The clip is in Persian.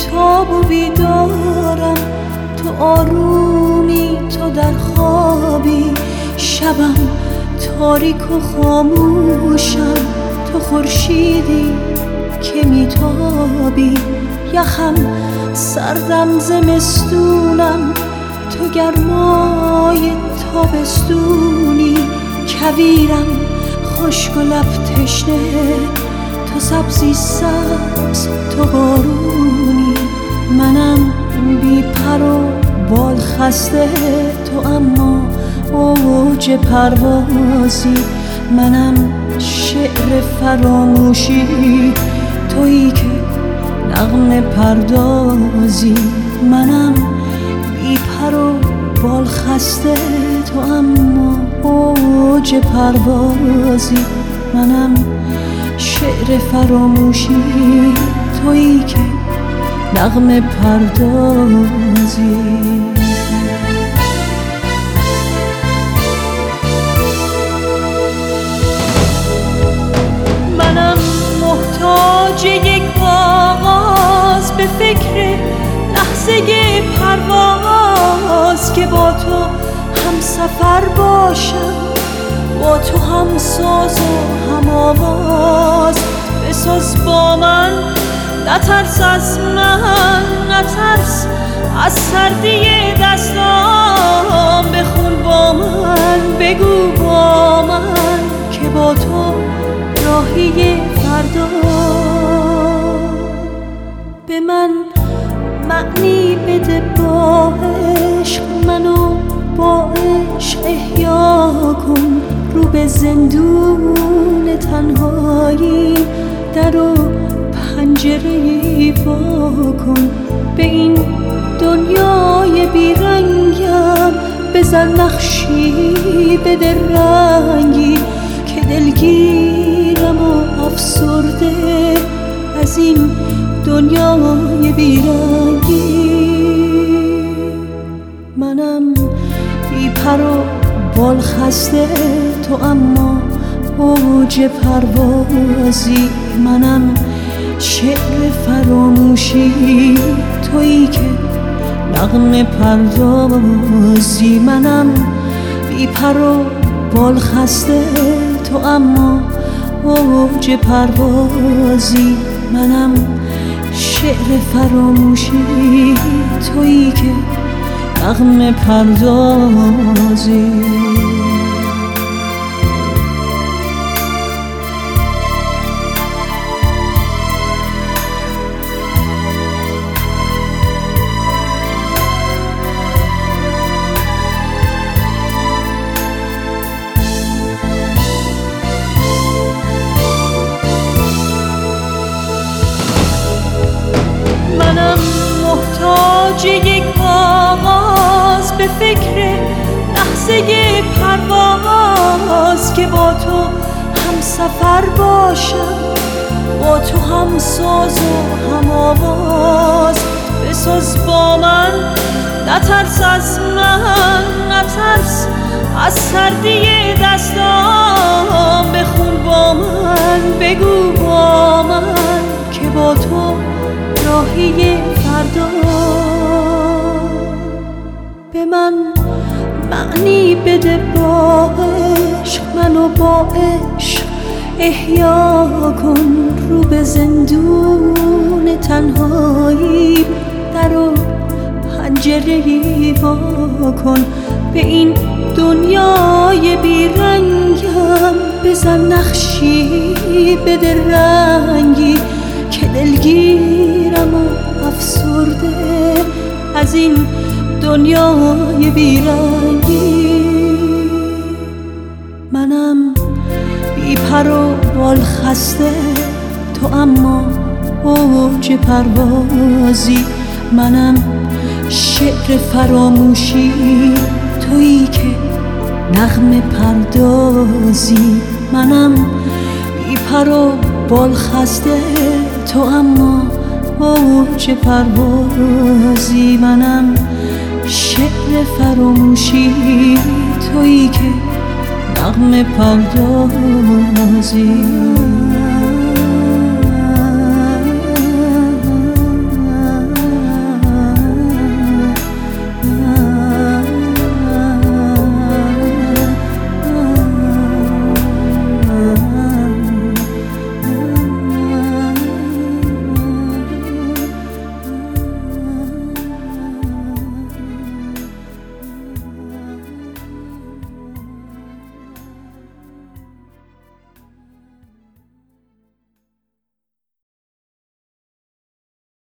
بیتاب و بیدارم، تو آرومی، تو در خوابی، شبم تاریک و خاموشم، تو خورشیدی که میتابی، یخم سردم زمستونم، تو گرمای تابستونی، کویرم خشک و لب تشنه، تو سبزی سبز، تو بارونی، منم بی پر و بال خسته، تو اما اوج پروازی، منم شعر فراموشی، تویی که نغمه پردازی، منم بی پر و بال خسته، تو اما اوج پروازی، منم شعر فراموشی، تویی که نغمه پردازی. منم محتاج یک آغاز، به فکر لحظه پرواز، که با تو هم سفر باشم، با تو هم ساز و هم آواز، بساز با من، نترس از من، نترس از سردی دستام، بخون با من، بگو با من، که با تو راهی فردا. به من معنی بده با عشق، منو با عشق احیا کن، رو به زندون تنهایی، در و پنجره وا کن، به این دنیای بیرنگم بزن نقشی، بده رنگی، که دلگیرم و افسرده از این دنیای بیرنگی. منم بی پر و بال خسته، تو اما اوج پروازی، منم شعر فراموشی، تویی که نغمه پردازی، منم بی پر و بال خسته، تو اما اوج پروازی، منم شعر فراموشی، تویی که نغمه پردازی. منم محتاج یک آغاز، به فکر لحظه پرواز، که با تو هم سفر باشم، با تو هم ساز و هم آواز، بساز با من، نترس از من، نترس از سردی دستام، بخون با من، بگو با من، که با تو راهی فردا. به من معنی بده با عشق، منو با عشق احیا کن، رو به زندون تنهایی، در و پنجره وا کن، به این دنیای بیرنگم بزن نقشی، بده رنگی، که دلگیرم و افسرده از این دنیای بیرنگی. منم بی پر و بال خسته، تو اما اوج پروازی، منم شعر فراموشی، تویی که نغمه پردازی، منم بی پر و بال خسته، تو اما اوج پروازی، منم شعر فراموشی، تویی که نغمه پردازی.